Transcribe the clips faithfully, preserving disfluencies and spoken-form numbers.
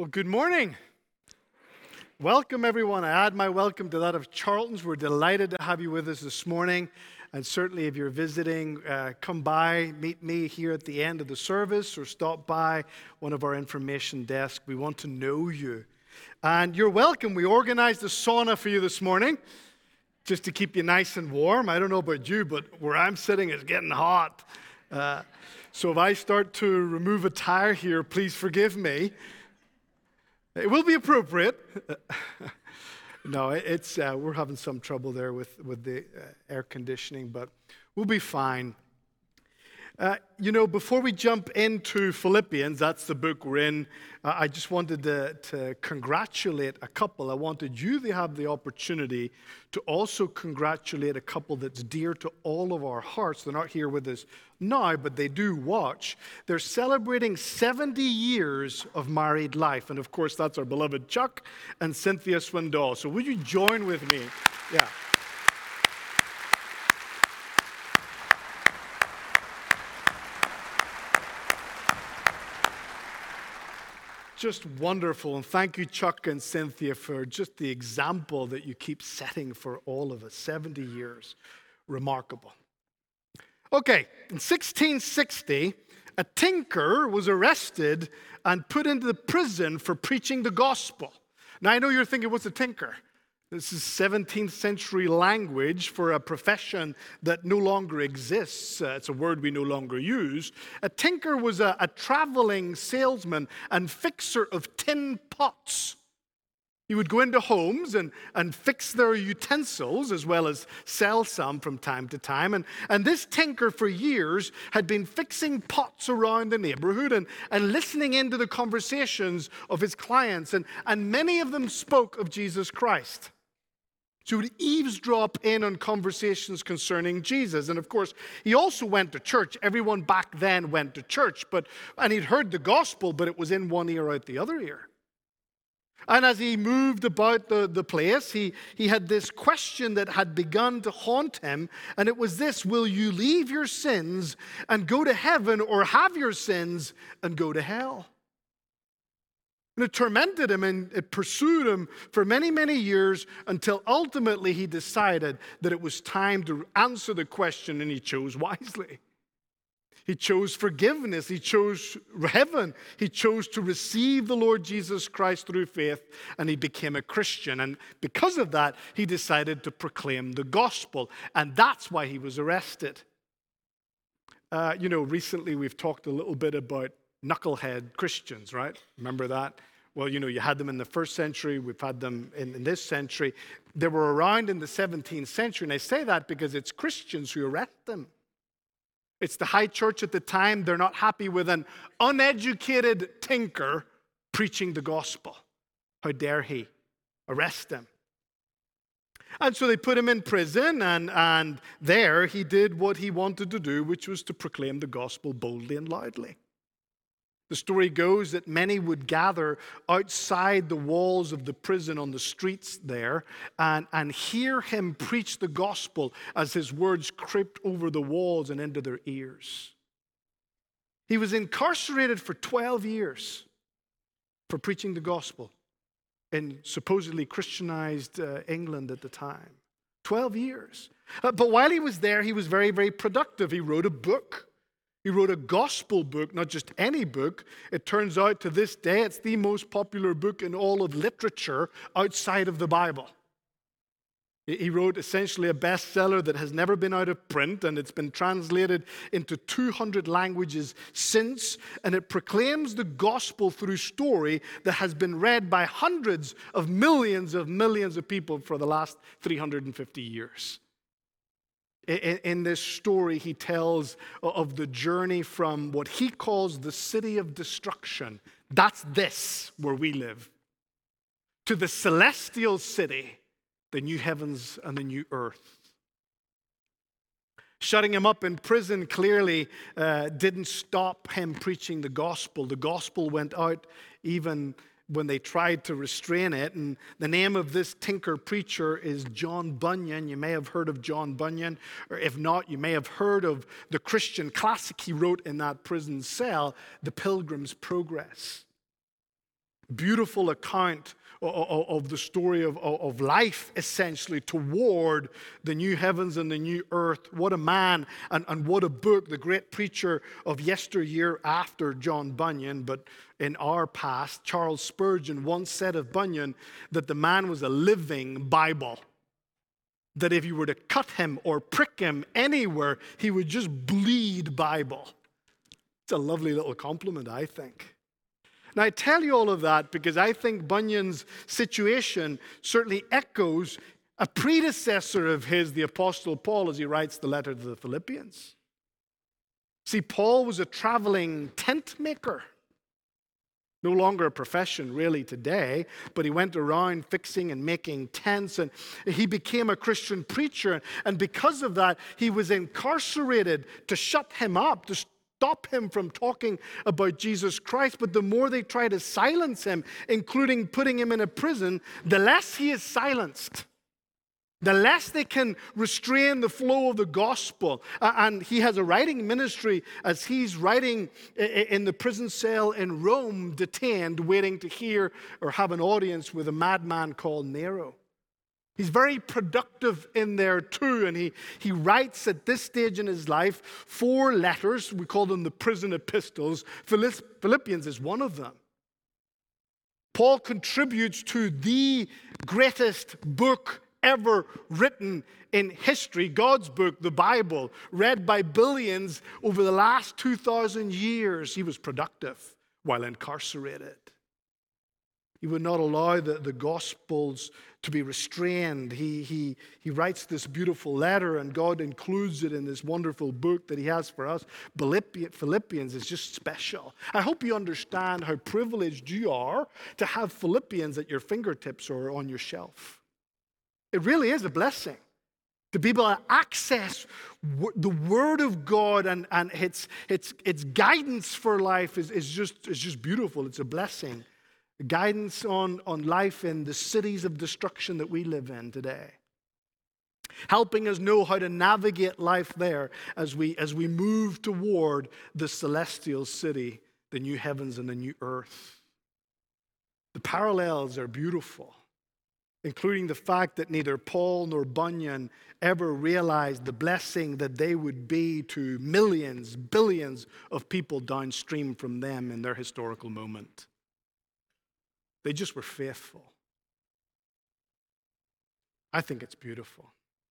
Well, good morning. Welcome, everyone. I add my welcome to that of Charlton's. We're delighted to have you with us this morning. And certainly, if you're visiting, uh, come by, meet me here at the end of the service, or stop by one of our information desks. We want to know you. And you're welcome. We organized a sauna for you this morning, just to keep you nice and warm. I don't know about you, but where I'm sitting is getting hot. Uh, so if I start to remove a tire here, please forgive me. It will be appropriate. no, it's uh, we're having some trouble there with, with the uh, air conditioning, but we'll be fine. Uh, you know, before we jump into Philippians, that's the book we're in, uh, I just wanted to, to congratulate a couple. I wanted you to have the opportunity to also congratulate a couple that's dear to all of our hearts. They're not here with us now, but they do watch. They're celebrating seventy years of married life. And of course, that's our beloved Chuck and Cynthia Swindoll. So would you join with me? Yeah. Just wonderful. And thank you, Chuck and Cynthia, for just the example that you keep setting for all of us. seventy years. Remarkable. Okay, in sixteen sixty, a tinker was arrested and put into the prison for preaching the gospel. Now, I know you're thinking, what's a tinker? This is seventeenth century language for a profession that no longer exists. Uh, it's a word we no longer use. A tinker was a, a traveling salesman and fixer of tin pots. He would go into homes and, and fix their utensils as well as sell some from time to time. And, and this tinker for years had been fixing pots around the neighborhood and, and listening into the conversations of his clients. And, and many of them spoke of Jesus Christ. So he would eavesdrop in on conversations concerning Jesus. And of course, he also went to church. Everyone back then went to church. but And he'd heard the gospel, but it was in one ear, out the other ear. And as he moved about the, the place, he, he had this question that had begun to haunt him. And it was this: will you leave your sins and go to heaven, or have your sins and go to hell? And it tormented him and it pursued him for many, many years, until ultimately he decided that it was time to answer the question, and he chose wisely. He chose forgiveness. He chose heaven. He chose to receive the Lord Jesus Christ through faith, and he became a Christian. And because of that, he decided to proclaim the gospel, and that's why he was arrested. Uh, you know, recently we've talked a little bit about knucklehead Christians, right? Remember that? Well, you know, you had them in the first century. We've had them in, in this century. They were around in the seventeenth century, and I say that because it's Christians who arrest them. It's the high church at the time. They're not happy with an uneducated tinker preaching the gospel. How dare he? Arrest him. And so they put him in prison, and, and there he did what he wanted to do, which was to proclaim the gospel boldly and loudly. The story goes that many would gather outside the walls of the prison on the streets there and, and hear him preach the gospel as his words crept over the walls and into their ears. He was incarcerated for twelve years for preaching the gospel in supposedly Christianized uh, England at the time. twelve years. Uh, but while he was there, he was very, very productive. He wrote a book. He wrote a gospel book, not just any book. It turns out to this day it's the most popular book in all of literature outside of the Bible. He wrote essentially a bestseller that has never been out of print, and it's been translated into two hundred languages since, and it proclaims the gospel through story that has been read by hundreds of millions of millions of people for the last three hundred fifty years. In this story, he tells of the journey from what he calls the city of destruction. That's this, where we live, to the celestial city, the new heavens and the new earth. Shutting him up in prison clearly uh, didn't stop him preaching the gospel. The gospel went out even when they tried to restrain it. And the name of this tinker preacher is John Bunyan. You may have heard of John Bunyan, or if not, you may have heard of the Christian classic he wrote in that prison cell, The Pilgrim's Progress. beautiful account of the story of, of life, essentially, toward the new heavens and the new earth. What a man, and, and what a book. The great preacher of yesteryear after John Bunyan, but in our past, Charles Spurgeon once said of Bunyan that the man was a living Bible. That if you were to cut him or prick him anywhere, he would just bleed Bible. It's a lovely little compliment, I think. Now, I tell you all of that because I think Bunyan's situation certainly echoes a predecessor of his, the Apostle Paul, as he writes the letter to the Philippians. See, Paul was a traveling tent maker. No longer a profession really today, but he went around fixing and making tents, and he became a Christian preacher. And because of that, he was incarcerated to shut him up, to stop him from talking about Jesus Christ. But the more they try to silence him, including putting him in a prison, the less he is silenced. The less they can restrain the flow of the gospel. And he has a writing ministry as he's writing in the prison cell in Rome, detained, waiting to hear or have an audience with a madman called Nero. He's very productive in there too, and he, he writes at this stage in his life four letters. We call them the prison epistles. Philippians is one of them. Paul contributes to the greatest book ever written in history, God's book, the Bible, read by billions over the last two thousand years. He was productive while incarcerated. He would not allow the, the Gospels to be restrained. He, he, he writes this beautiful letter, and God includes it in this wonderful book that he has for us. Philippians is just special. I hope you understand how privileged you are to have Philippians at your fingertips or on your shelf. It really is a blessing to be able to access the Word of God, and, and its, its, its guidance for life is, is, just, is just beautiful. It's a blessing. Guidance on, on life in the cities of destruction that we live in today. Helping us know how to navigate life there as we, as we move toward the celestial city, the new heavens and the new earth. The parallels are beautiful, including the fact that neither Paul nor Bunyan ever realized the blessing that they would be to millions, billions of people downstream from them in their historical moment. They just were faithful. I think it's beautiful.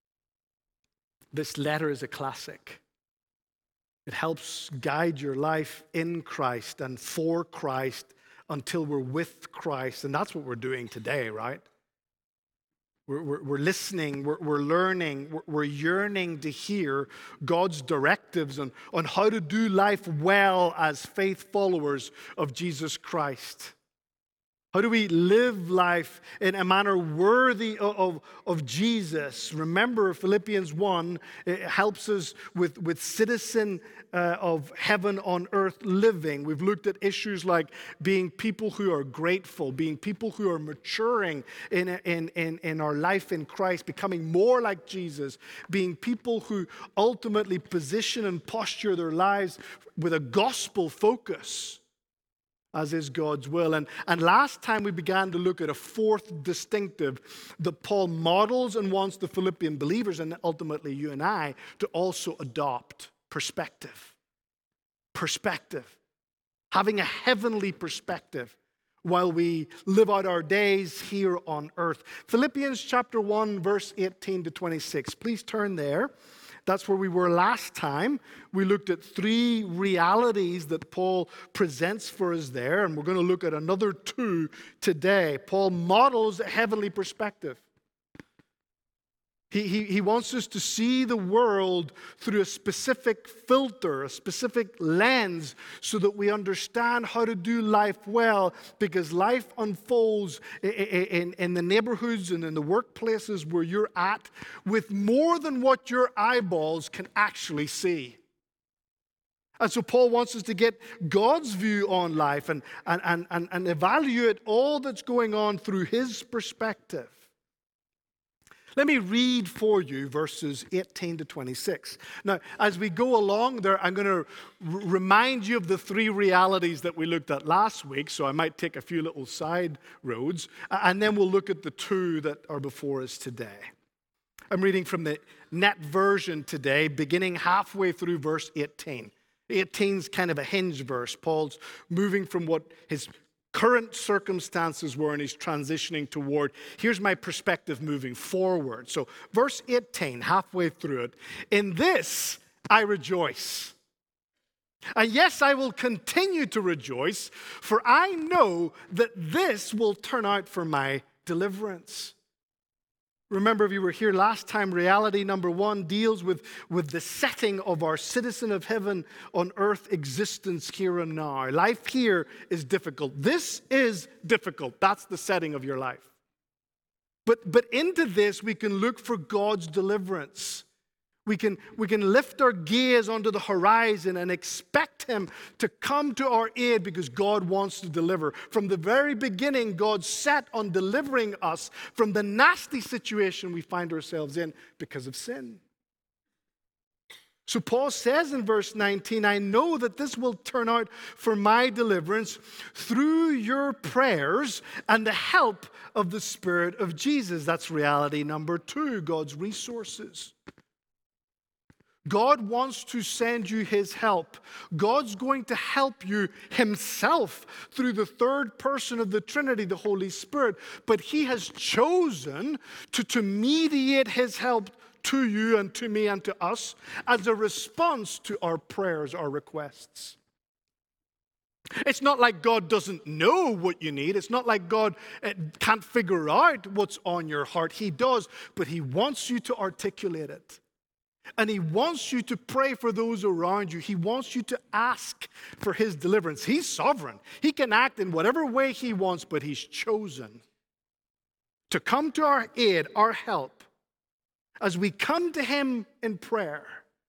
This letter is a classic. It helps guide your life in Christ and for Christ until we're with Christ. And that's what we're doing today, right? We're, we're, we're listening, we're, we're learning, we're, we're yearning to hear God's directives on, on how to do life well as faith followers of Jesus Christ. How do we live life in a manner worthy of, of, of Jesus? Remember, Philippians one, it helps us with, with citizen uh, of heaven on earth living. We've looked at issues like being people who are grateful, being people who are maturing in, in, in, in our life in Christ, becoming more like Jesus, being people who ultimately position and posture their lives with a gospel focus, as is God's will. And, and last time we began to look at a fourth distinctive that Paul models and wants the Philippian believers, and ultimately you and I, to also adopt: perspective. Perspective. Having a heavenly perspective while we live out our days here on earth. Philippians chapter one, verse eighteen to twenty-six. Please turn there. That's where we were last time. We looked at three realities that Paul presents for us there, and we're going to look at another two today. Paul models a heavenly perspective. He, he, he wants us to see the world through a specific filter, a specific lens, so that we understand how to do life well, because life unfolds in, in, in the neighborhoods and in the workplaces where you're at with more than what your eyeballs can actually see. And so Paul wants us to get God's view on life and, and, and, and, and evaluate all that's going on through his perspective. Let me read for you verses eighteen to twenty-six. Now, as we go along there, I'm going to r- remind you of the three realities that we looked at last week, so I might take a few little side roads, and then we'll look at the two that are before us today. I'm reading from the Net version today, beginning halfway through verse eighteen. eighteen is kind of a hinge verse. Paul's moving from what his current circumstances were and he's transitioning toward, here's my perspective moving forward. So verse eighteen, halfway through it, in this I rejoice. And yes, I will continue to rejoice, for I know that this will turn out for my deliverance. Remember, if you were here last time, reality number one deals with, with the setting of our citizen of heaven on earth existence here and now. Life here is difficult. This is difficult. That's the setting of your life. But, but into this, we can look for God's deliverance. We can, we can lift our gaze onto the horizon and expect Him to come to our aid because God wants to deliver. From the very beginning, God set on delivering us from the nasty situation we find ourselves in because of sin. So Paul says in verse nineteen, I know that this will turn out for my deliverance through your prayers and the help of the Spirit of Jesus. That's reality number two, God's resources. God wants to send you His help. God's going to help you Himself through the third person of the Trinity, the Holy Spirit. But He has chosen to, to mediate His help to you and to me and to us as a response to our prayers, our requests. It's not like God doesn't know what you need. It's not like God can't figure out what's on your heart. He does, but He wants you to articulate it. And He wants you to pray for those around you. He wants you to ask for His deliverance. He's sovereign. He can act in whatever way He wants, but He's chosen to come to our aid, our help, as we come to Him in prayer.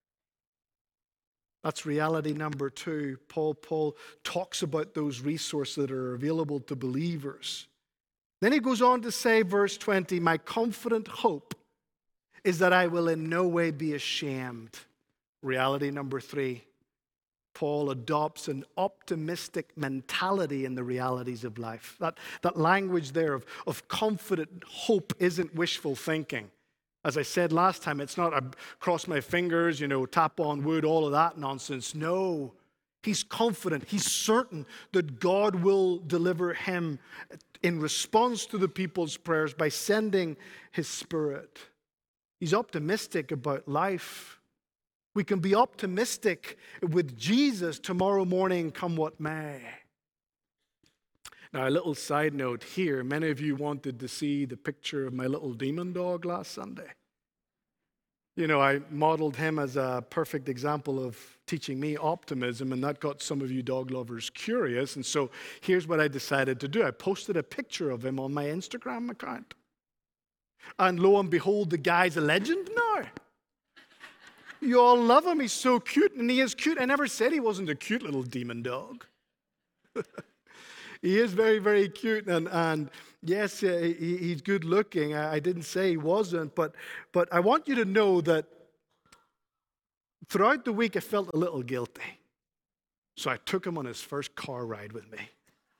That's reality number two. Paul, Paul talks about those resources that are available to believers. Then he goes on to say, verse twenty, my confident hope is that I will in no way be ashamed. Reality number three, Paul adopts an optimistic mentality in the realities of life. That, that language there of, of confident hope isn't wishful thinking. As I said last time, it's not a cross my fingers, you know, tap on wood, all of that nonsense. No, he's confident. He's certain that God will deliver him in response to the people's prayers by sending His Spirit. He's optimistic about life. We can be optimistic with Jesus tomorrow morning, come what may. Now, a little side note here. Many of you wanted to see the picture of my little demon dog last Sunday. You know, I modeled him as a perfect example of teaching me optimism, and that got some of you dog lovers curious. And so here's what I decided to do. I posted a picture of him on my Instagram account. And lo and behold, the guy's a legend now. You all love him. He's so cute, and he is cute. I never said he wasn't a cute little demon dog. He is very, very cute, and, and yes, uh, he, he's good looking. I, I didn't say he wasn't, but, but I want you to know that throughout the week I felt a little guilty. So I took him on his first car ride with me.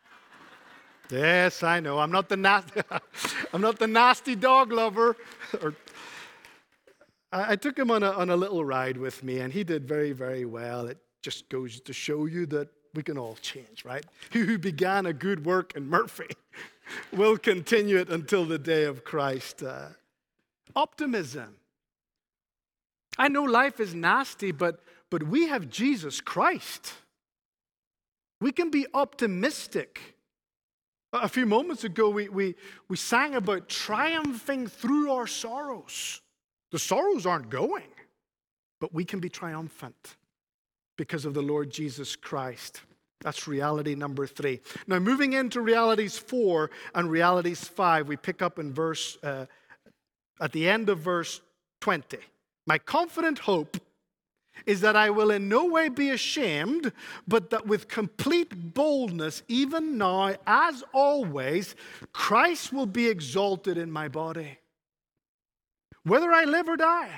Yes, I know. I'm not the nasty, I'm not the nasty dog lover. or, I, I took him on a, on a little ride with me, and he did very, very well. It just goes to show you that we can all change, right? He who began a good work in Murphy will continue it until the day of Christ. Uh, optimism. I know life is nasty, but, but we have Jesus Christ. We can be optimistic. A few moments ago, we, we, we sang about triumphing through our sorrows. The sorrows aren't going, but we can be triumphant because of the Lord Jesus Christ. That's reality number three. Now, moving into realities four and realities five, we pick up in verse, uh, at the end of verse twenty. My confident hope is that I will in no way be ashamed, but that with complete boldness, even now, as always, Christ will be exalted in my body. whether I live or die.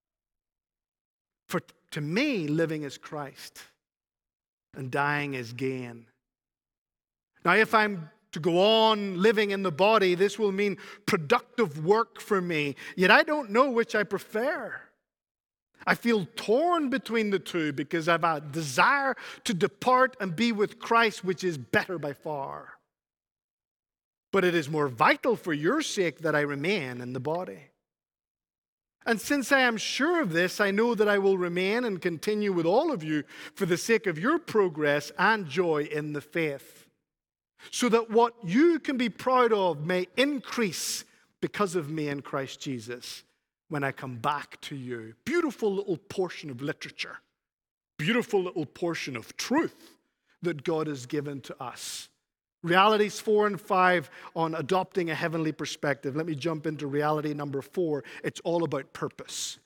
For to me, living is Christ, and dying is gain. Now, if I'm to go on living in the body, this will mean productive work for me. Yet I don't know which I prefer. I feel torn between the two because I've a desire to depart and be with Christ, which is better by far. But it is more vital for your sake that I remain in the body. And since I am sure of this, I know that I will remain and continue with all of you for the sake of your progress and joy in the faith, so that what you can be proud of may increase because of me in Christ Jesus when I come back to you. Beautiful little portion of literature, beautiful little portion of truth that God has given to us. Realities four and five on adopting a heavenly perspective. Let me jump into reality number four. It's all about purpose.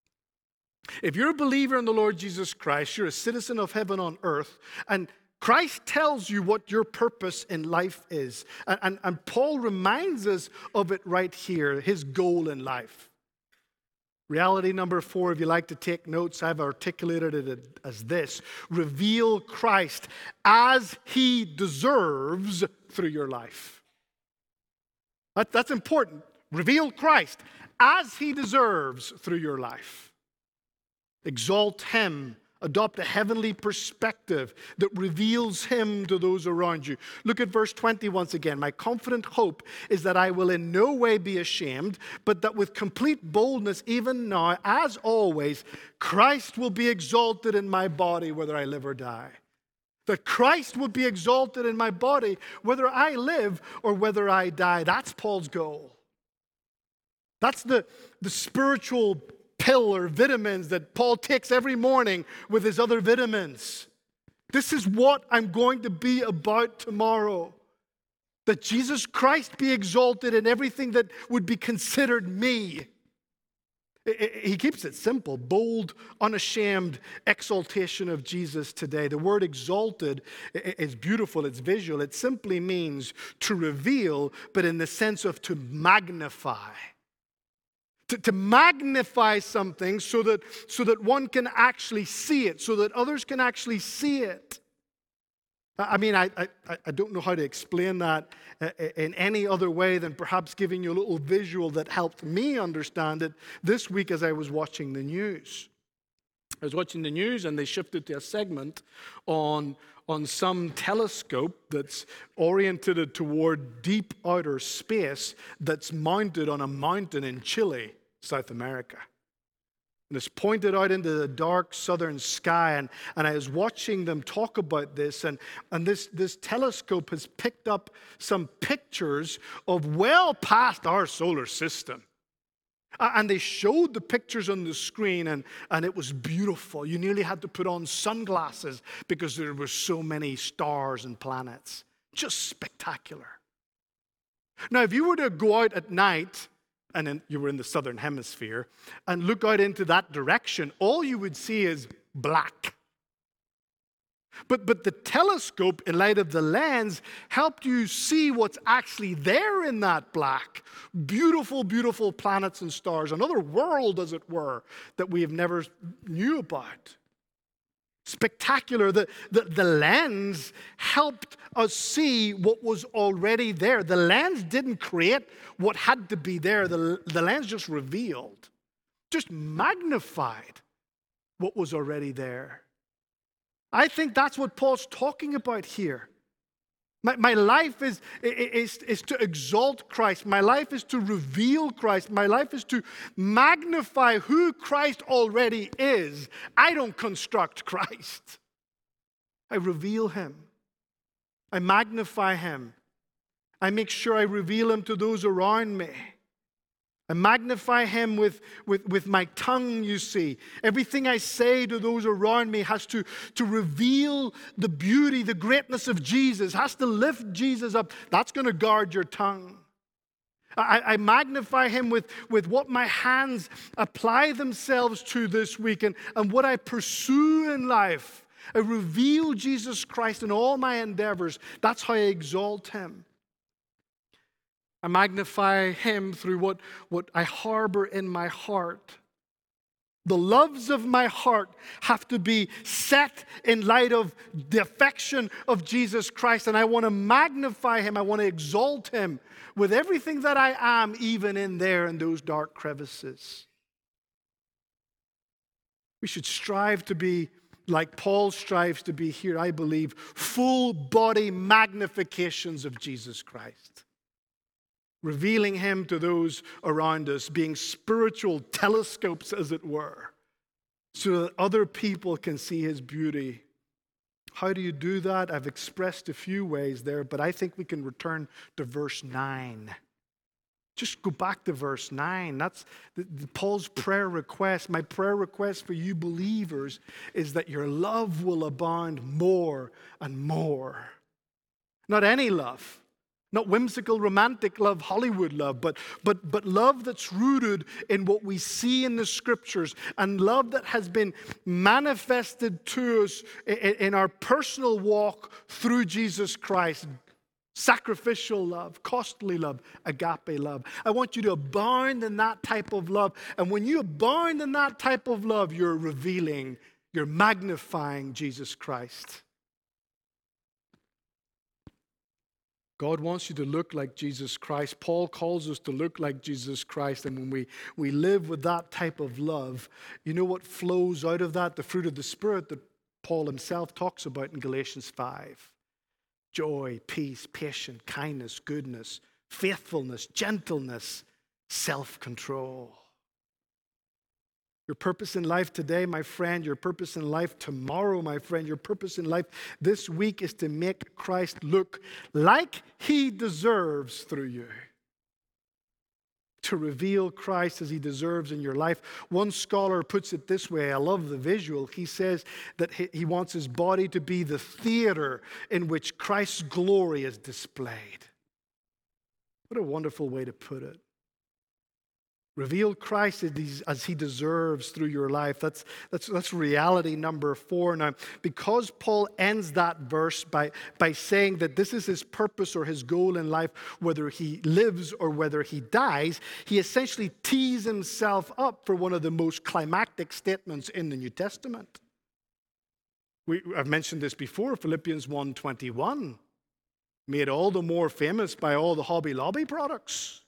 If you're a believer in the Lord Jesus Christ, you're a citizen of heaven on earth, and Christ tells you what your purpose in life is. And, and, and Paul reminds us of it right here, his goal in life. Reality number four, if you like to take notes, I've articulated it as this: reveal Christ as he deserves through your life. That, that's important. Reveal Christ as he deserves through your life. Exalt him. Adopt a heavenly perspective that reveals him to those around you. Look at verse twenty once again. My confident hope is that I will in no way be ashamed, but that with complete boldness, even now, as always, Christ will be exalted in my body, whether I live or die. That Christ will be exalted in my body, whether I live or whether I die. That's Paul's goal. That's the, the spiritual pill or vitamins that Paul takes every morning with his other vitamins. This is what I'm going to be about tomorrow. That Jesus Christ be exalted in everything that would be considered me. He keeps it simple. Bold, unashamed exaltation of Jesus today. The word exalted is beautiful. It's visual. It simply means to reveal, but in the sense of to magnify. To, to magnify something so that, so that one can actually see it, so that others can actually see it. I mean, I, I, I don't know how to explain that in any other way than perhaps giving you a little visual that helped me understand it this week as I was watching the news. I was watching the news and they shifted to a segment on, on some telescope that's oriented toward deep outer space that's mounted on a mountain in Chile, South America. And it's pointed out into the dark southern sky. And, and I was watching them talk about this. And, and this, this telescope has picked up some pictures of well past our solar system. And they showed the pictures on the screen, and, and it was beautiful. You nearly had to put on sunglasses because there were so many stars and planets. Just spectacular. Now, if you were to go out at night, and then you were in the southern hemisphere, and look out into that direction, all you would see is black. But, but the telescope, in light of the lens, helped you see what's actually there in that black. Beautiful, beautiful planets and stars. Another world, as it were, that we have never knew about. Spectacular. The, the, the lens helped us see what was already there. The lens didn't create what had to be there. The, the lens just revealed, just magnified what was already there. I think that's what Paul's talking about here. My, my life is, is, is to exalt Christ. My life is to reveal Christ. My life is to magnify who Christ already is. I don't construct Christ. I reveal him. I magnify him. I make sure I reveal him to those around me. I magnify him with, with, with my tongue, you see. Everything I say to those around me has to, to reveal the beauty, the greatness of Jesus, has to lift Jesus up. That's going to guard your tongue. I, I magnify him with, with what my hands apply themselves to this week and, and what I pursue in life. I reveal Jesus Christ in all my endeavors. That's how I exalt him. I magnify him through what, what I harbor in my heart. The loves of my heart have to be set in light of the affection of Jesus Christ. And I want to magnify him. I want to exalt him with everything that I am, even in there in those dark crevices. We should strive to be like Paul strives to be here, I believe, full body magnifications of Jesus Christ. Revealing him to those around us, being spiritual telescopes, as it were, so that other people can see his beauty. How do you do that? I've expressed a few ways there, but I think we can return to verse nine. Just go back to verse nine. That's the, the, Paul's prayer request. My prayer request for you believers is that your love will abound more and more. Not any love. Not whimsical, romantic love, Hollywood love, but, but, but love that's rooted in what we see in the Scriptures, and love that has been manifested to us in, in our personal walk through Jesus Christ. Sacrificial love, costly love, agape love. I want you to abound in that type of love. And when you abound in that type of love, you're revealing, you're magnifying Jesus Christ. God wants you to look like Jesus Christ. Paul calls us to look like Jesus Christ. And when we, we live with that type of love, you know what flows out of that? The fruit of the Spirit that Paul himself talks about in Galatians five. Joy, peace, patience, kindness, goodness, faithfulness, gentleness, self-control. Your purpose in life today, my friend, your purpose in life tomorrow, my friend, your purpose in life this week is to make Christ look like he deserves through you. To reveal Christ as he deserves in your life. One scholar puts it this way, I love the visual. He says that he wants his body to be the theater in which Christ's glory is displayed. What a wonderful way to put it. Reveal Christ as he deserves through your life. That's, that's, that's reality number four. Now, because Paul ends that verse by, by saying that this is his purpose or his goal in life, whether he lives or whether he dies, he essentially tees himself up for one of the most climactic statements in the New Testament. We, I've mentioned this before, Philippians one twenty-one, made all the more famous by all the Hobby Lobby products.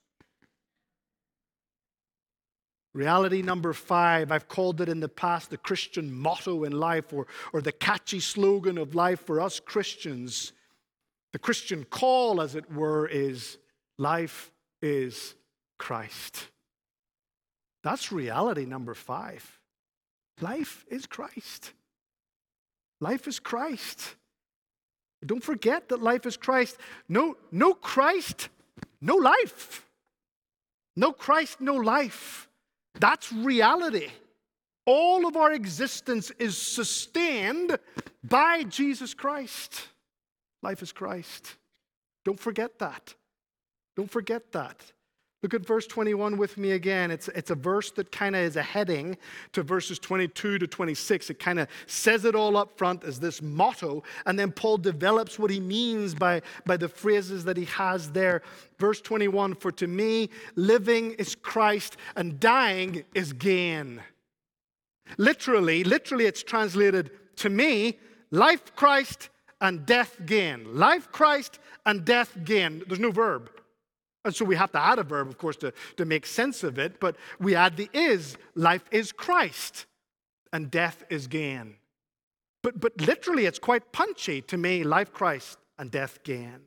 Reality number five, I've called it in the past the Christian motto in life, or, or the catchy slogan of life for us Christians. The Christian call, as it were, is life is Christ. That's reality number five. Life is Christ. Life is Christ. Don't forget that life is Christ. No, no Christ, no life. No Christ, no life. That's reality. All of our existence is sustained by Jesus Christ. Life is Christ. Don't forget that. Don't forget that. Look at verse twenty-one with me again. It's, it's a verse that kind of is a heading to verses twenty-two to twenty-six. It kind of says it all up front as this motto, and then Paul develops what he means by, by the phrases that he has there. Verse twenty-one, for to me, living is Christ and dying is gain. Literally, literally it's translated, to me, life Christ and death gain. Life Christ and death gain. There's no verb. And so we have to add a verb, of course, to, to make sense of it. But we add the is. Life is Christ and death is gain. But, but literally, it's quite punchy. To me, life Christ and death gain.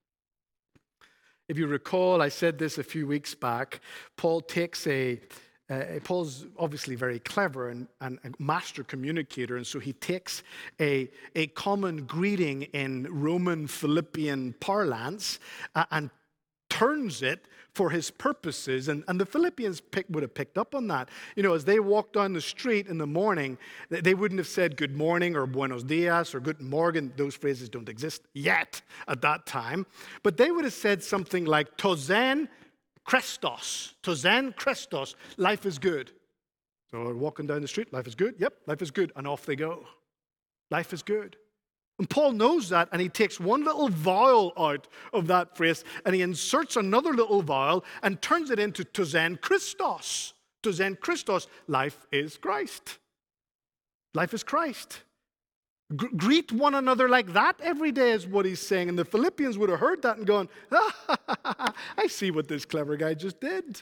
If you recall, I said this a few weeks back. Paul takes a... Uh, Paul's obviously very clever and, and a master communicator, and so he takes a, a common greeting in Roman Philippian parlance uh, and turns it for his purposes. And, and the Philippians pick, would have picked up on that. You know, as they walked down the street in the morning, they, they wouldn't have said good morning or buenos dias or guten morgen. Those phrases don't exist yet at that time. But they would have said something like tozen Christos. Tozen Christos. Life is good. So we're walking down the street. Life is good. Yep, life is good. And off they go. Life is good. And Paul knows that, and he takes one little vowel out of that phrase, and he inserts another little vowel and turns it into to zen Christos. To zen Christos, life is Christ. Life is Christ. G- greet one another like that every day is what he's saying. And the Philippians would have heard that and gone, ah, I see what this clever guy just did.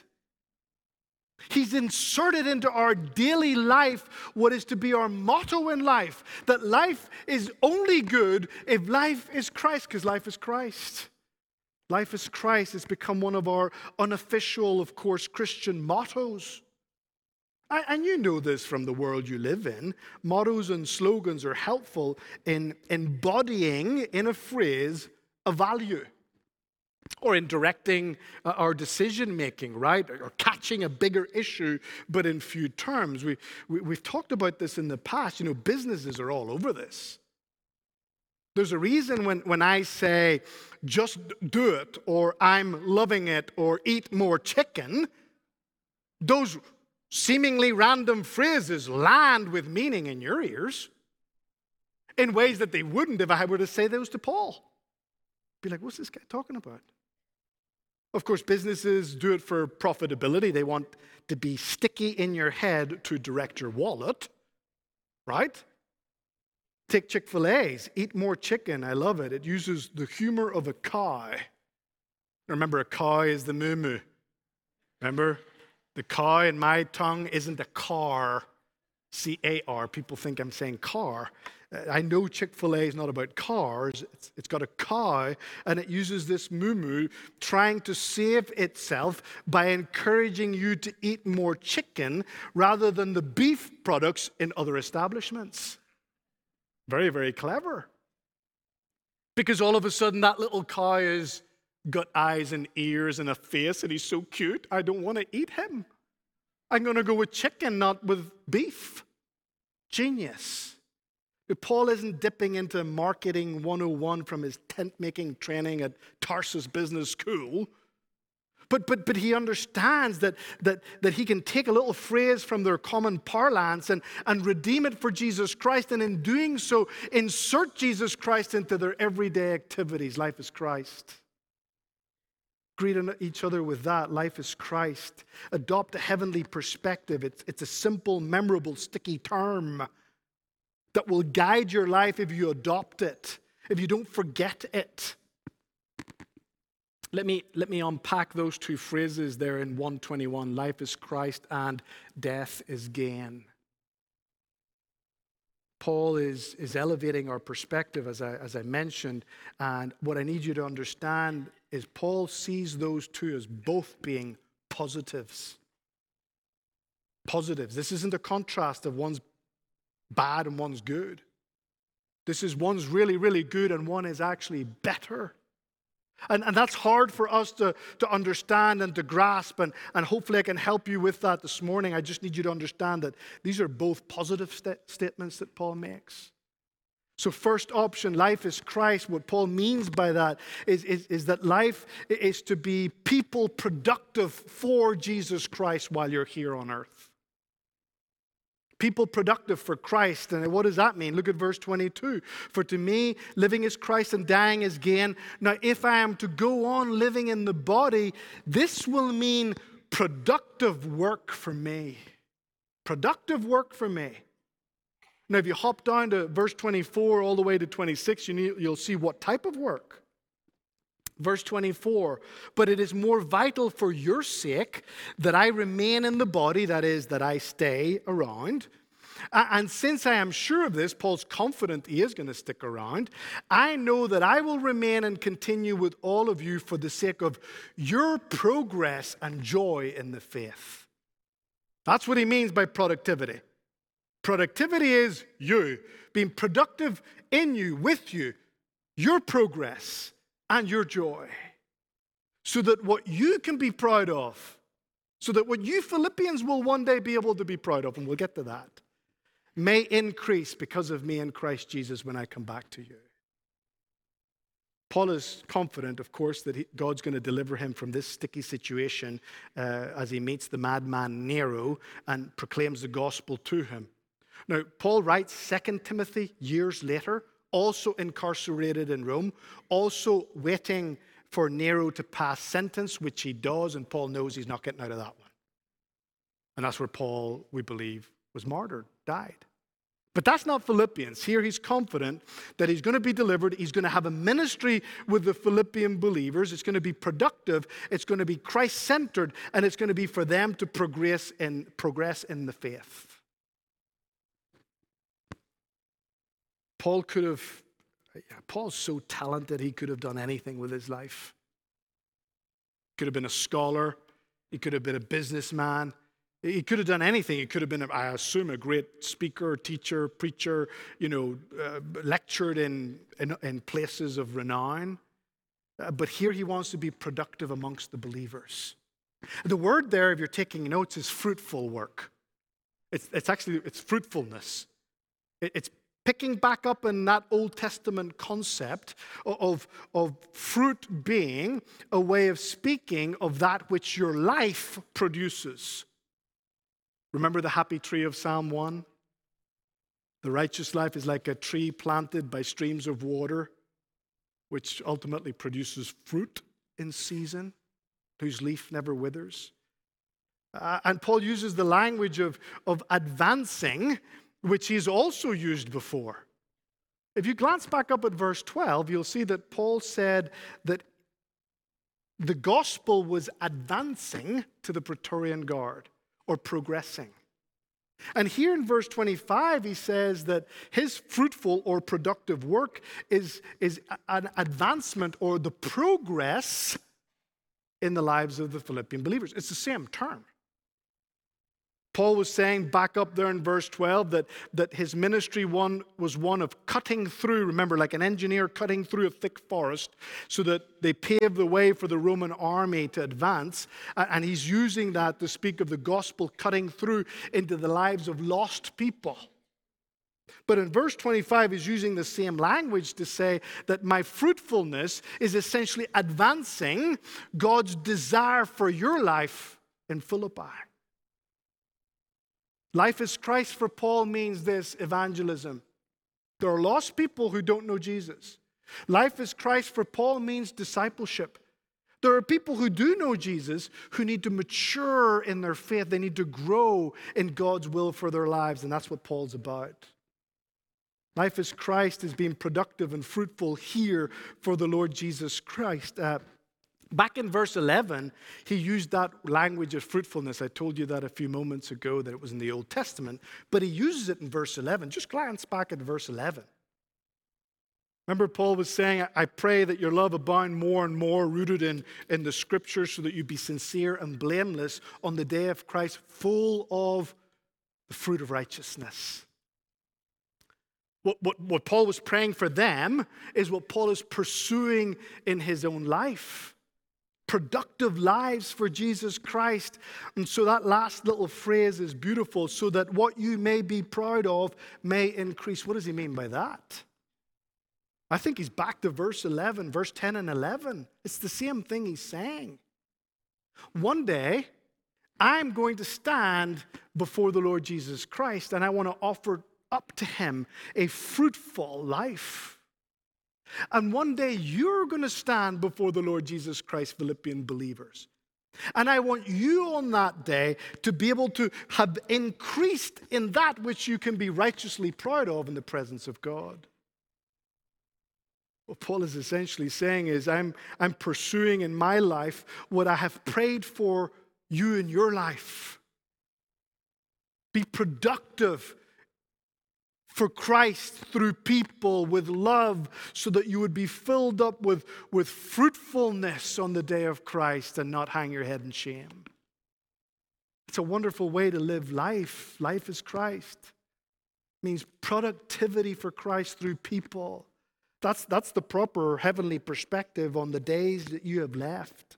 He's inserted into our daily life what is to be our motto in life, that life is only good if life is Christ, because life is Christ. Life is Christ. It's become one of our unofficial, of course, Christian mottos. And you know this from the world you live in. Mottos and slogans are helpful in embodying, in a phrase, a value. Or in directing uh, our decision-making, right? Or catching a bigger issue, but in few terms. We, we, we've talked about this in the past. You know, businesses are all over this. There's a reason when, when I say, just do it, or I'm loving it, or eat more chicken, those seemingly random phrases land with meaning in your ears in ways that they wouldn't if I were to say those to Paul. Be like, what's this guy talking about? Of course, businesses do it for profitability. They want to be sticky in your head to direct your wallet, right? Take Chick-fil-A's, eat more chicken. I love it. It uses the humor of a cow. Remember, a cow is the moo-moo. Remember? The cow in my tongue isn't a car, C A R. People think I'm saying car. I know Chick-fil-A is not about cars. It's, it's got a cow, and it uses this moo-moo trying to save itself by encouraging you to eat more chicken rather than the beef products in other establishments. Very, very clever. Because all of a sudden that little cow has got eyes and ears and a face, and he's so cute, I don't want to eat him. I'm going to go with chicken, not with beef. Genius. Paul isn't dipping into marketing one oh one from his tent-making training at Tarsus Business School. But, but, but he understands that, that, that he can take a little phrase from their common parlance and, and redeem it for Jesus Christ, and in doing so, insert Jesus Christ into their everyday activities. Life is Christ. Greet each other with that. Life is Christ. Adopt a heavenly perspective. It's, it's a simple, memorable, sticky term that will guide your life if you adopt it, if you don't forget it. Let me, let me unpack those two phrases there in one twenty-one. Life is Christ and death is gain. Paul is, is elevating our perspective, as I, as I mentioned, and what I need you to understand is Paul sees those two as both being positives. Positives. This isn't a contrast of one's bad and one's good. This is one's really, really good and one is actually better. And, and that's hard for us to, to understand and to grasp, and, and hopefully I can help you with that this morning. I just need you to understand that these are both positive st- statements that Paul makes. So first option, life is Christ. What Paul means by that is, is, is that life is to be people productive for Jesus Christ while you're here on earth. People productive for Christ. And what does that mean? Look at verse twenty-two. For to me, living is Christ and dying is gain. Now, if I am to go on living in the body, this will mean productive work for me. Productive work for me. Now, if you hop down to verse twenty-four all the way to twenty-six, you need, you'll see what type of work. Verse twenty-four, but it is more vital for your sake that I remain in the body, that is, that I stay around. And since I am sure of this, Paul's confident he is going to stick around, I know that I will remain and continue with all of you for the sake of your progress and joy in the faith. That's what he means by productivity. Productivity is you, being productive in you, with you, your progress and your joy, so that what you can be proud of, so that what you Philippians will one day be able to be proud of, and we'll get to that, may increase because of me in Christ Jesus when I come back to you. Paul is confident, of course, that he, God's going to deliver him from this sticky situation uh, as he meets the madman Nero and proclaims the gospel to him. Now, Paul writes Second Timothy years later, also incarcerated in Rome, also waiting for Nero to pass sentence, which he does, and Paul knows he's not getting out of that one. And that's where Paul, we believe, was martyred, died. But that's not Philippians. Here he's confident that he's going to be delivered. He's going to have a ministry with the Philippian believers. It's going to be productive. It's going to be Christ-centered. And it's going to be for them to progress in, progress in the faith. Paul could have, Paul's so talented, he could have done anything with his life. Could have been a scholar. He could have been a businessman. He could have done anything. He could have been, I assume, a great speaker, teacher, preacher, you know, uh, lectured in, in, in places of renown. Uh, but here he wants to be productive amongst the believers. The word there, if you're taking notes, is fruitful work. It's, it's actually, it's fruitfulness. It, it's picking back up in that Old Testament concept of, of fruit being a way of speaking of that which your life produces. Remember the happy tree of Psalm one? The righteous life is like a tree planted by streams of water, which ultimately produces fruit in season, whose leaf never withers. Uh, and Paul uses the language of, of advancing, which he's also used before. If you glance back up at verse twelve, you'll see that Paul said that the gospel was advancing to the Praetorian Guard, or progressing. And here in verse twenty-five, he says that his fruitful or productive work is, is an advancement or the progress in the lives of the Philippian believers. It's the same term. Paul was saying back up there in verse twelve that, that his ministry one was one of cutting through, remember, like an engineer cutting through a thick forest so that they paved the way for the Roman army to advance. And he's using that to speak of the gospel cutting through into the lives of lost people. But in verse twenty-five, he's using the same language to say that my fruitfulness is essentially advancing God's desire for your life in Philippi. Life is Christ for Paul means this, evangelism. There are lost people who don't know Jesus. Life is Christ for Paul means discipleship. There are people who do know Jesus who need to mature in their faith. They need to grow in God's will for their lives, and that's what Paul's about. Life is Christ is being productive and fruitful here for the Lord Jesus Christ. Uh, Back in verse eleven, he used that language of fruitfulness. I told you that a few moments ago, that it was in the Old Testament. But he uses it in verse eleven. Just glance back at verse eleven. Remember, Paul was saying, I pray that your love abound more and more, rooted in, in the Scriptures, so that you be sincere and blameless on the day of Christ, full of the fruit of righteousness. What, what, what Paul was praying for them is what Paul is pursuing in his own life. Productive lives for Jesus Christ. And so that last little phrase is beautiful, so that what you may be proud of may increase. What does he mean by that? I think he's back to verse eleven, verse ten and eleven. It's the same thing he's saying. One day, I'm going to stand before the Lord Jesus Christ, and I want to offer up to him a fruitful life. And one day you're going to stand before the Lord Jesus Christ, Philippian believers. And I want you on that day to be able to have increased in that which you can be righteously proud of in the presence of God. What Paul is essentially saying is, I'm, I'm pursuing in my life what I have prayed for you in your life. Be productive for Christ through people with love, so that you would be filled up with, with fruitfulness on the day of Christ and not hang your head in shame. It's a wonderful way to live life. Life is Christ. It means productivity for Christ through people. That's, that's the proper heavenly perspective on the days that you have left.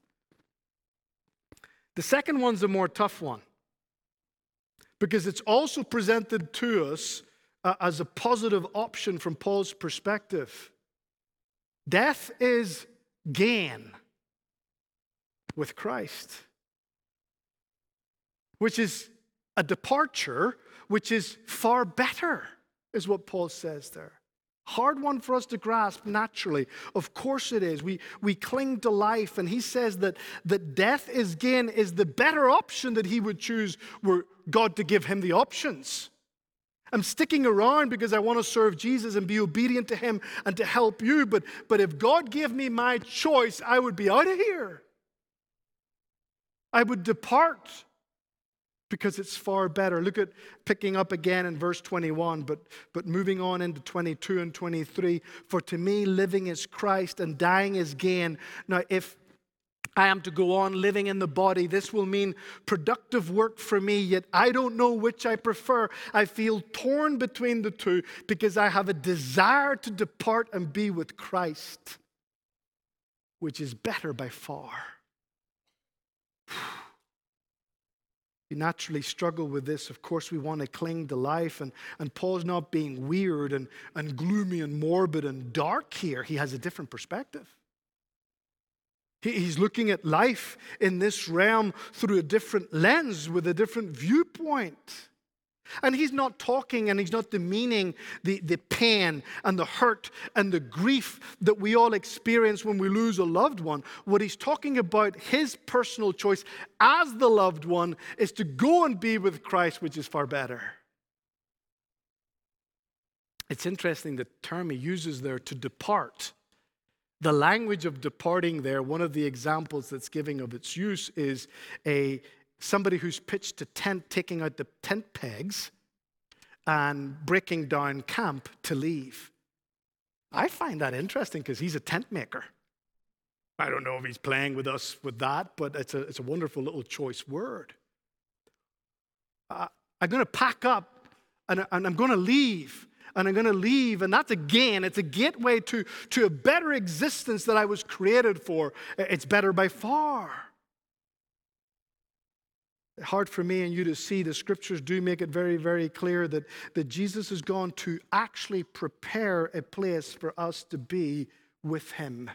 The second one's a more tough one, because it's also presented to us uh, as a positive option from Paul's perspective. Death is gain with Christ, which is a departure which is far better, is what Paul says there. Hard one for us to grasp naturally. Of course it is. We, we cling to life, and he says that, that death is gain is the better option that he would choose were God to give him the options. I'm sticking around because I want to serve Jesus and be obedient to him and to help you, but, but if God gave me my choice, I would be out of here. I would depart. Because it's far better. Look at picking up again in verse twenty-one, but, but moving on into twenty-two and twenty-three. For to me, living is Christ and dying is gain. Now, if I am to go on living in the body, this will mean productive work for me, yet I don't know which I prefer. I feel torn between the two because I have a desire to depart and be with Christ, which is better by far. We naturally struggle with this. Of course, we want to cling to life. And, and Paul's not being weird and, and gloomy and morbid and dark here. He has a different perspective. He, he's looking at life in this realm through a different lens with a different viewpoint. And he's not talking and he's not demeaning the, the pain and the hurt and the grief that we all experience when we lose a loved one. What he's talking about, his personal choice as the loved one, is to go and be with Christ, which is far better. It's interesting the term he uses there, to depart. The language of departing there, one of the examples that's giving of its use is a somebody who's pitched a tent, taking out the tent pegs and breaking down camp to leave. I find that interesting because he's a tent maker. I don't know if he's playing with us with that, but it's a, it's a wonderful little choice word. Uh, I'm going to pack up and, and I'm going to leave. And I'm going to leave, and that's a gain. It's a gateway to, to a better existence that I was created for. It's better by far. Hard for me and you to see. The scriptures do make it very, very clear that, that Jesus has gone to actually prepare a place for us to be with him.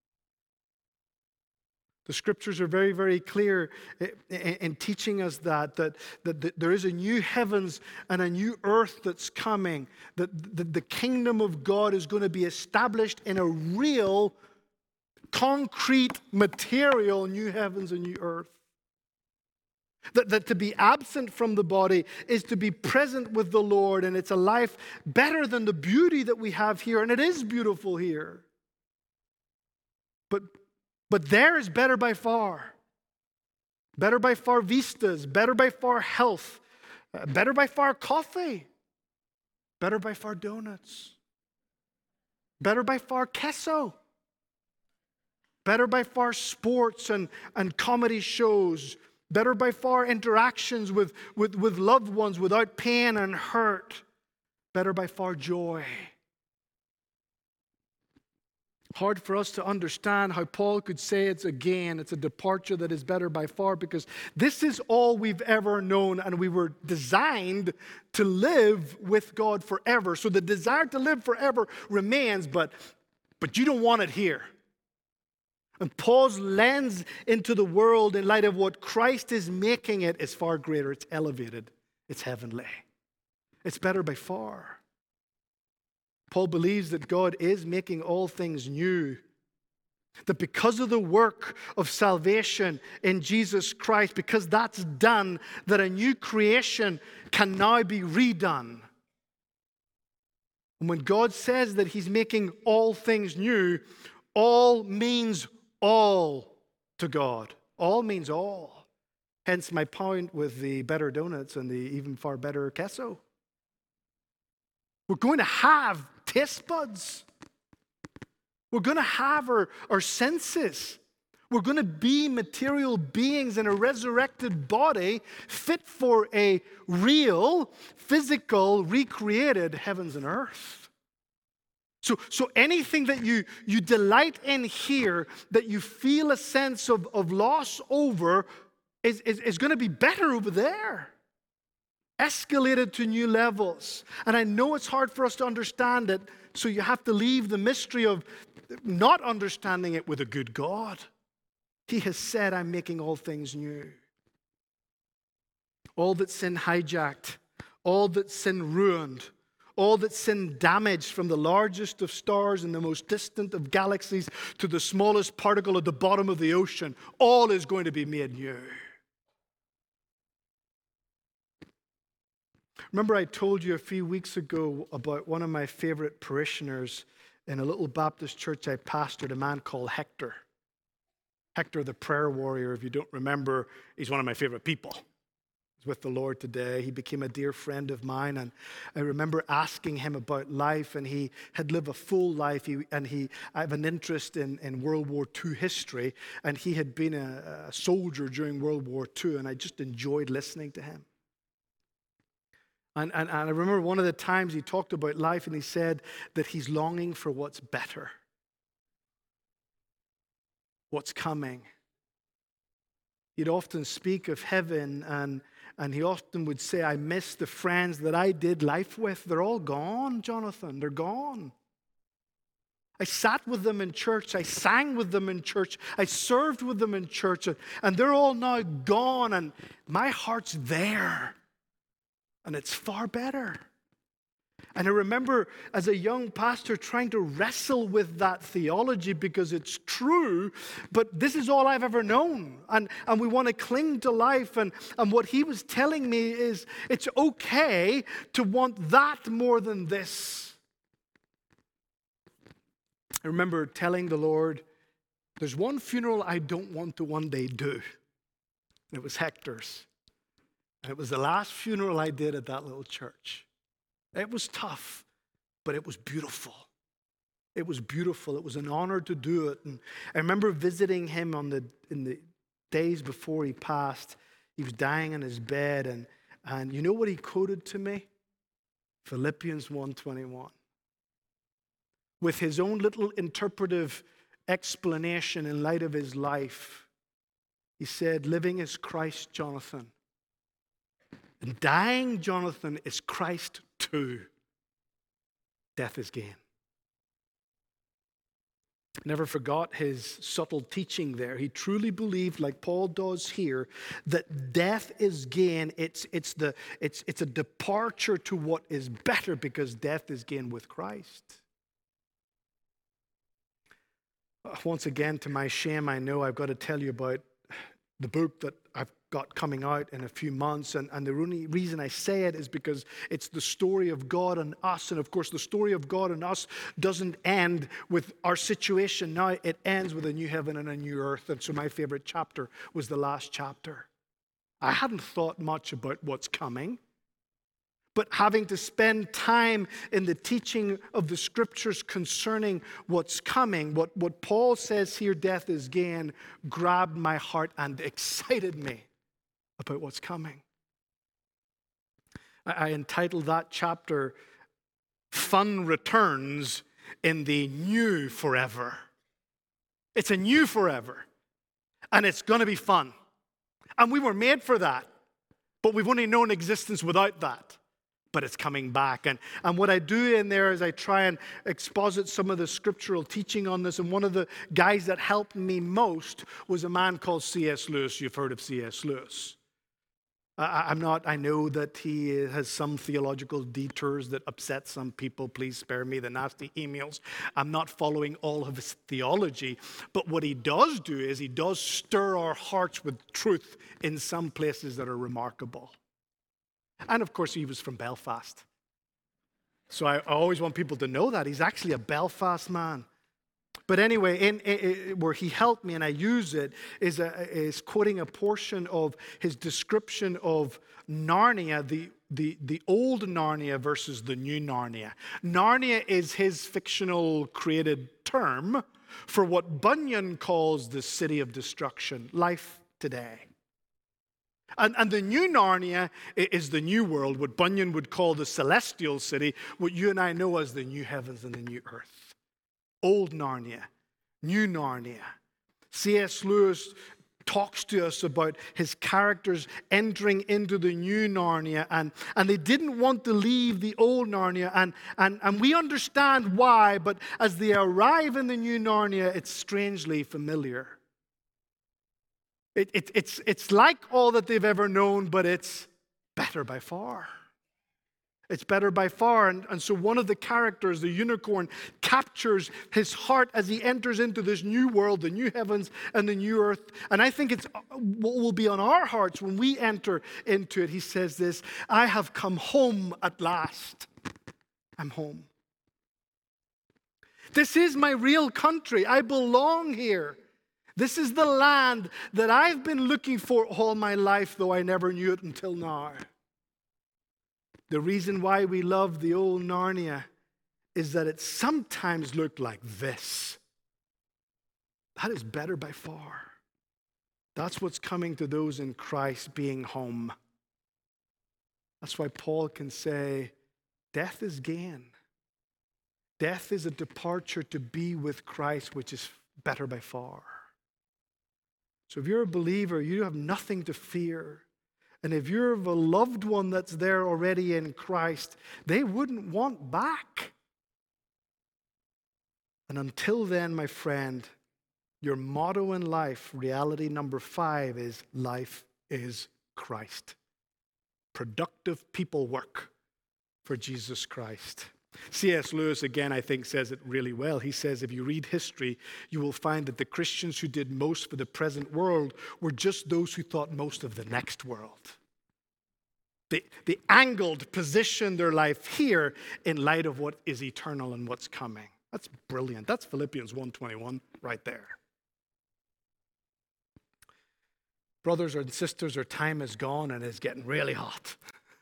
The scriptures are very, very clear in teaching us that, that, that there is a new heavens and a new earth that's coming, that the, the kingdom of God is going to be established in a real, concrete, material new heavens and new earth. That, that to be absent from the body is to be present with the Lord, and it's a life better than the beauty that we have here, and it is beautiful here. But, but there is better by far. Better by far vistas, better by far health, uh, better by far coffee, better by far donuts, better by far queso, better by far sports and, and comedy shows, better by far interactions with, with, with loved ones without pain and hurt. Better by far joy. Hard for us to understand how Paul could say it's a gain, it's a departure that is better by far, because this is all we've ever known, and we were designed to live with God forever. So the desire to live forever remains, but, but you don't want it here. And Paul's lens into the world in light of what Christ is making it is far greater. It's elevated. It's heavenly. It's better by far. Paul believes that God is making all things new. That because of the work of salvation in Jesus Christ, because that's done, that a new creation can now be redone. And when God says that he's making all things new, all means all to God. All means all. Hence my point with the better donuts and the even far better queso. We're going to have taste buds. We're going to have our, our senses. We're going to be material beings in a resurrected body fit for a real, physical, recreated heavens and earth. So, so anything that you, you delight in here, that you feel a sense of, of loss over, is, is, is going to be better over there. Escalated to new levels. And I know it's hard for us to understand it, so you have to leave the mystery of not understanding it with a good God. He has said, I'm making all things new. All that sin hijacked, all that sin ruined, All that sin damaged, from the largest of stars and the most distant of galaxies to the smallest particle at the bottom of the ocean, all is going to be made new. Remember, I told you a few weeks ago about one of my favorite parishioners in a little Baptist church I pastored, a man called Hector. Hector, the prayer warrior, if you don't remember, he's one of my favorite people. He's with the Lord today. He became a dear friend of mine, and I remember asking him about life, and he had lived a full life, he, and he, I have an interest in, in World War Two history, and he had been a, a soldier during World War Two, and I just enjoyed listening to him. And, and, and I remember one of the times he talked about life, and he said that he's longing for what's better, what's coming. He'd often speak of heaven, and, and he often would say, I miss the friends that I did life with. They're all gone, Jonathan. They're gone. I sat with them in church. I sang with them in church. I served with them in church. And, and they're all now gone, and my heart's there. And it's far better. And I remember as a young pastor trying to wrestle with that theology because it's true, but this is all I've ever known. And, and we want to cling to life. And, and what he was telling me is it's okay to want that more than this. I remember telling the Lord, there's one funeral I don't want to one day do. And it was Hector's. And it was the last funeral I did at that little church. It was tough, but it was beautiful. It was beautiful. It was an honor to do it. And I remember visiting him on the in the days before he passed. He was dying in his bed, and, and you know what he quoted to me? Philippians one twenty-one. With his own little interpretive explanation in light of his life, he said, living is Christ, Jonathan. And dying, Jonathan, is Christ too. Death is gain. Never forgot his subtle teaching there. He truly believed, like Paul does here, that death is gain. It's, it's, the, it's, it's a departure to what is better because death is gain with Christ. Once again, to my shame, I know I've got to tell you about the book that I've got coming out in a few months. And, and the only reason I say it is because it's the story of God and us. And of course, the story of God and us doesn't end with our situation now. It ends with a new heaven and a new earth. And so my favorite chapter was the last chapter. I hadn't thought much about what's coming. But having to spend time in the teaching of the scriptures concerning what's coming, what, what Paul says here, death is gain, grabbed my heart and excited me about what's coming. I, I entitled that chapter, Fun Returns in the New Forever. It's a new forever, and it's going to be fun. And we were made for that, but we've only known existence without that. But it's coming back. And, and what I do in there is I try and exposit some of the scriptural teaching on this. And one of the guys that helped me most was a man called C S Lewis. You've heard of C S Lewis. I, I'm not, I know that he has some theological detours that upset some people. Please spare me the nasty emails. I'm not following all of his theology. But what he does do is he does stir our hearts with truth in some places that are remarkable. And of course, he was from Belfast. So I always want people to know that. He's actually a Belfast man. But anyway, in, in, in, where he helped me, and I use it, is, a, is quoting a portion of his description of Narnia, the, the, the old Narnia versus the new Narnia. Narnia is his fictional created term for what Bunyan calls the city of destruction, life today. And, and the new Narnia is the new world, what Bunyan would call the celestial city, what you and I know as the new heavens and the new earth. Old Narnia, new Narnia. C S Lewis talks to us about his characters entering into the new Narnia, and, and they didn't want to leave the old Narnia, and, and, and we understand why, but as they arrive in the new Narnia, it's strangely familiar. It, it, it's, it's like all that they've ever known, but it's better by far. It's better by far. And, and so one of the characters, the unicorn, captures his heart as he enters into this new world, the new heavens and the new earth. And I think it's what will be on our hearts when we enter into it. He says this, I have come home at last. I'm home. This is my real country. I belong here. This is the land that I've been looking for all my life, though I never knew it until now. The reason why we love the old Narnia is that it sometimes looked like this. That is better by far. That's what's coming to those in Christ, being home. That's why Paul can say, death is gain. Death is a departure to be with Christ, which is better by far. So if you're a believer, you have nothing to fear. And if you're a loved one that's there already in Christ, they wouldn't want back. And until then, my friend, your motto in life, reality number five, is life is Christ. Productive people work for Jesus Christ. C S Lewis, again, I think, says it really well. He says, if you read history, you will find that the Christians who did most for the present world were just those who thought most of the next world. They, they angled, positioned their life here in light of what is eternal and what's coming. That's brilliant. That's Philippians one twenty-one right there. Brothers and sisters, our time is gone and it's getting really hot.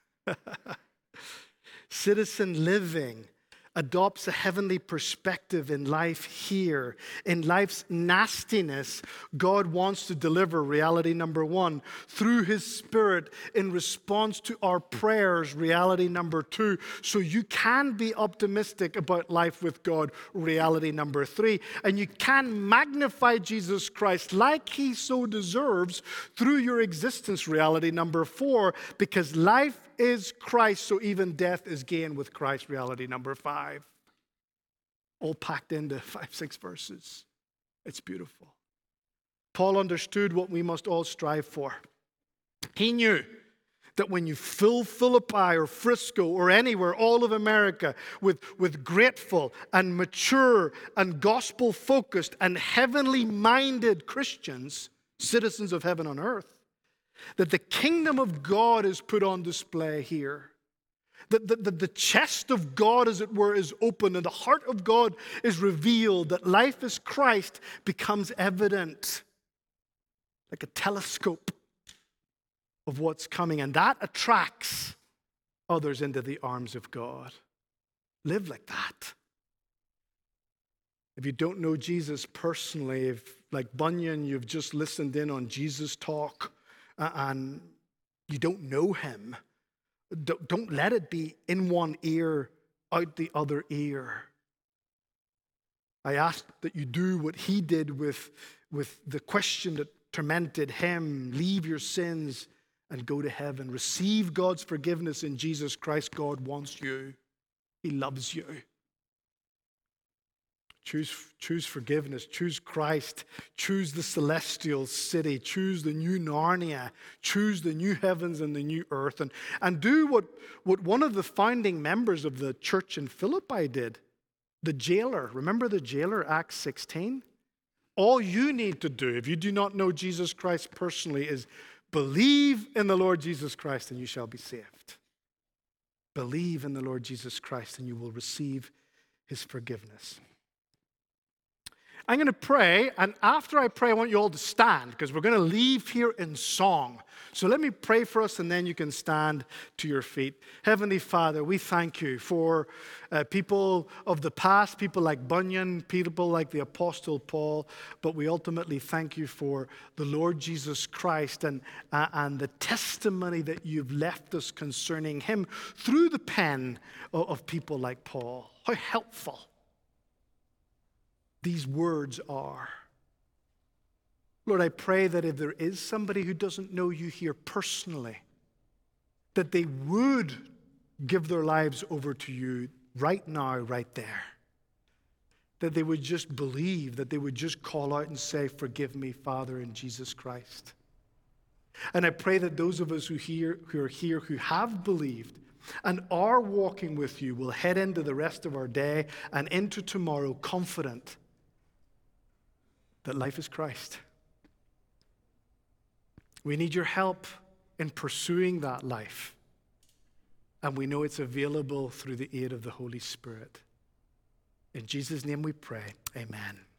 Citizen living adopts a heavenly perspective in life here. In life's nastiness, God wants to deliver reality number one through His Spirit in response to our prayers, reality number two. So you can be optimistic about life with God, reality number three. And you can magnify Jesus Christ like He so deserves through your existence, reality number four, because life is Christ, so even death is gain with Christ, reality number five. All packed into five, six verses. It's beautiful. Paul understood what we must all strive for. He knew that when you fill Philippi or Frisco or anywhere, all of America, with, with grateful and mature and gospel-focused and heavenly-minded Christians, citizens of heaven on earth, that the kingdom of God is put on display here. That the, the, the chest of God, as it were, is open and the heart of God is revealed. That life as Christ becomes evident like a telescope of what's coming. And that attracts others into the arms of God. Live like that. If you don't know Jesus personally, if like Bunyan, you've just listened in on Jesus talk, and you don't know Him, don't let it be in one ear, out the other ear. I ask that you do what He did with, with the question that tormented Him. Leave your sins and go to heaven. Receive God's forgiveness in Jesus Christ. God wants you. He loves you. Choose, choose forgiveness. Choose Christ. Choose the celestial city. Choose the new Narnia. Choose the new heavens and the new earth. And, and do what, what one of the founding members of the church in Philippi did. The jailer. Remember the jailer, Acts sixteen? All you need to do, if you do not know Jesus Christ personally, is believe in the Lord Jesus Christ and you shall be saved. Believe in the Lord Jesus Christ and you will receive His forgiveness. I'm going to pray, and after I pray, I want you all to stand, because we're going to leave here in song. So let me pray for us, and then you can stand to your feet. Heavenly Father, we thank you for uh, people of the past, people like Bunyan, people like the Apostle Paul, but we ultimately thank you for the Lord Jesus Christ and, uh, and the testimony that you've left us concerning Him through the pen of, of people like Paul. How helpful these words are. Lord, I pray that if there is somebody who doesn't know you here personally, that they would give their lives over to you right now, right there. That they would just believe, that they would just call out and say, forgive me, Father, in Jesus Christ. And I pray that those of us who, here, who are here who have believed, And our walking with you will head into the rest of our day and into tomorrow confident that life is Christ. We need your help in pursuing that life. And we know it's available through the aid of the Holy Spirit. In Jesus' name we pray. Amen.